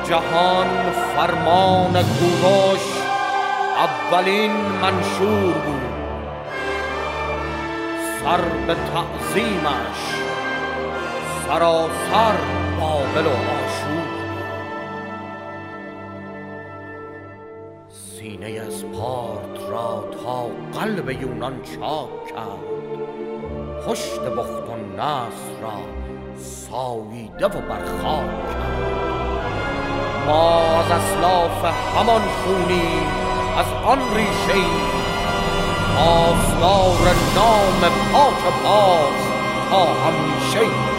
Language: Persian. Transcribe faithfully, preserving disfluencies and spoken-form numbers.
جهان فرمان کوروش اولین منشور بود. سر به تعظیمش سراسر بابل و آشور. سینه اسپارت را تا قلب یونان چاک کرد. پشت بخت و نصر را ساییده و برخاک کرد. ما از اسلاف همان خونیم از آن ریشه‌ای، پاسدار نام پاک باز تا همیشه.